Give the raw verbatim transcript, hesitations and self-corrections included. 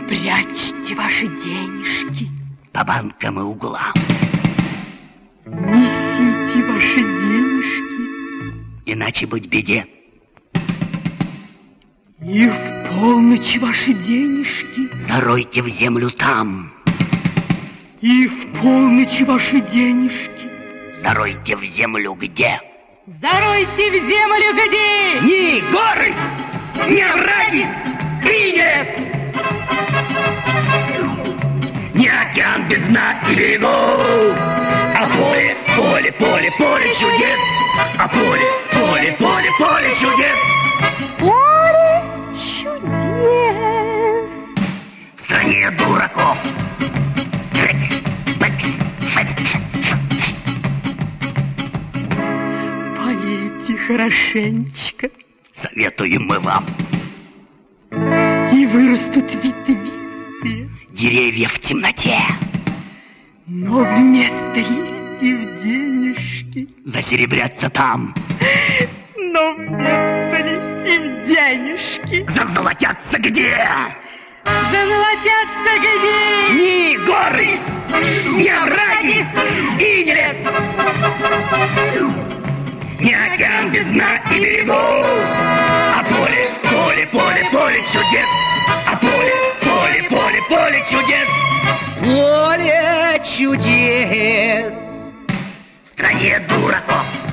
прячьте ваши денежки по банкам и углам. Несите ваши денежки, иначе быть беде. И в полночь ваши денежки заройте в землю там. И в полночь ваши денежки заройте в землю где? Заройте в землю где? Ни горы, ни овраги, и ни лес, ни океан без дна и берегов, а поле, поле, поле, поле чудес, а поле, поле, поле, поле чудес. Поле чудес в стране дураков. Полейте хорошенечко, советуем мы вам, и вырастут ветвистые деревья в темноте, но вместо листьев денежки засеребрятся там, но вместо листьев денежки зазолотятся где? Зазолотятся где? Ни горы, ни овраги, и ни лес, ни океан без дна и берегов, а поле, поле, поле, поле чудес, а поле, поле, поле, поле чудес. Поле чудес в стране дураков.